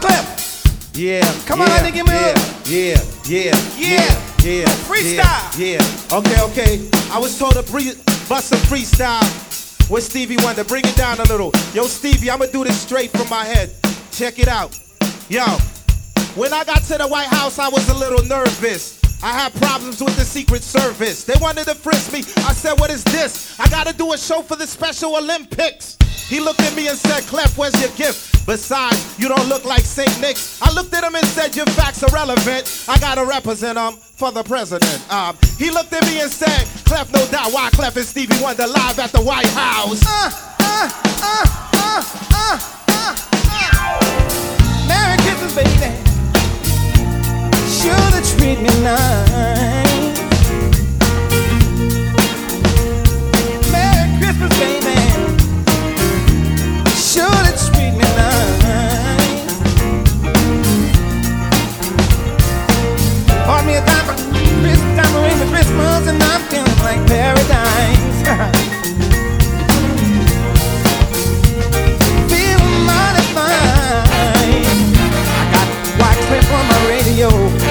Wycliffe. Yeah. Come on, honey, give me a freestyle. Yeah. Okay. I was told to bust a freestyle with Stevie Wonder. Bring it down a little. Yo, Stevie, I'ma do this straight from my head. Check it out. Yo, when I got to the White House, I was a little nervous. I had problems with the Secret Service. They wanted to frisk me. I said, what is this? I gotta do a show for the Special Olympics. He looked at me and said, Clef, where's your gift? Besides, you don't look like St. Nick's. I looked at him and said, your facts are relevant. I gotta represent for the president. He looked at me and said, Clef, no doubt, why Clef and Stevie Wonder live at the White House. Merry Christmas, baby. Shoulda treat me nice. Merry Christmas, baby. Shoulda treat me nice. Bought me a diamond ring for Christmas, and I'm feeling like paradise. Feeling mighty fine. I got Wycliffe on my radio.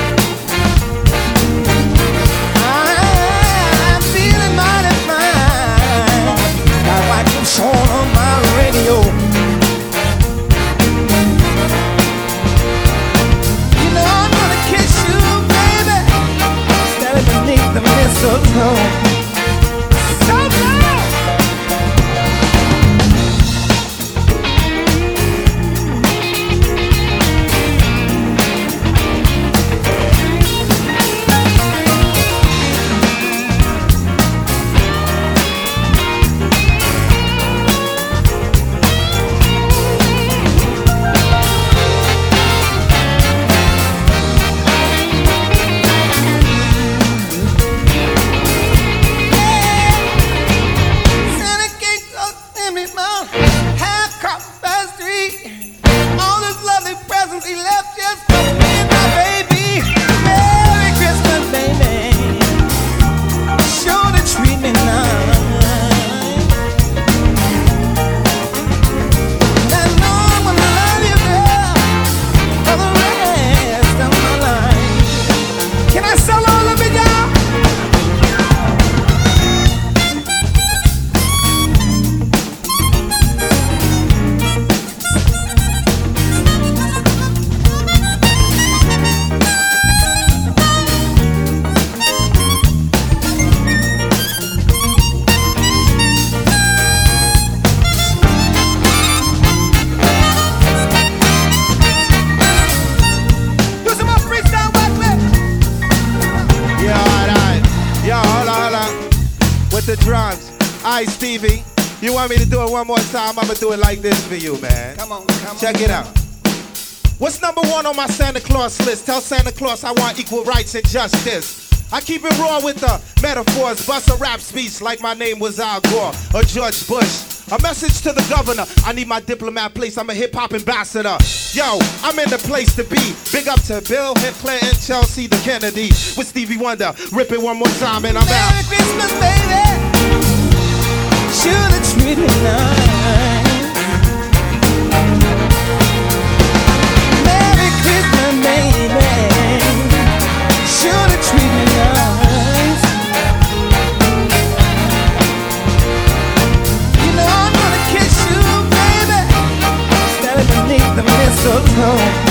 I'm feeling mighty fine. Got Wycliffe on my radio. You know I'm gonna kiss you, baby, standing beneath the mistletoe. So loud. The drums. Alright, Stevie, you want me to do it one more time? I'ma do it like this for you, man. Come on. Check it out. What's number one on my Santa Claus list? Tell Santa Claus I want equal rights and justice. I keep it raw with the metaphors, bust a rap speech like my name was Al Gore or George Bush. A message to the governor, I need my diplomat place, I'm a hip-hop ambassador. Yo, I'm in the place to be. Big up to Bill, Clinton, Chelsea, the Kennedy. With Stevie Wonder, rip it one more time and I'm out. Merry Christmas, baby. Shoulda treat me nice. Merry Christmas, baby. Shoulda treat me nice. You know I'm gonna kiss you, baby, standing beneath the mistletoe.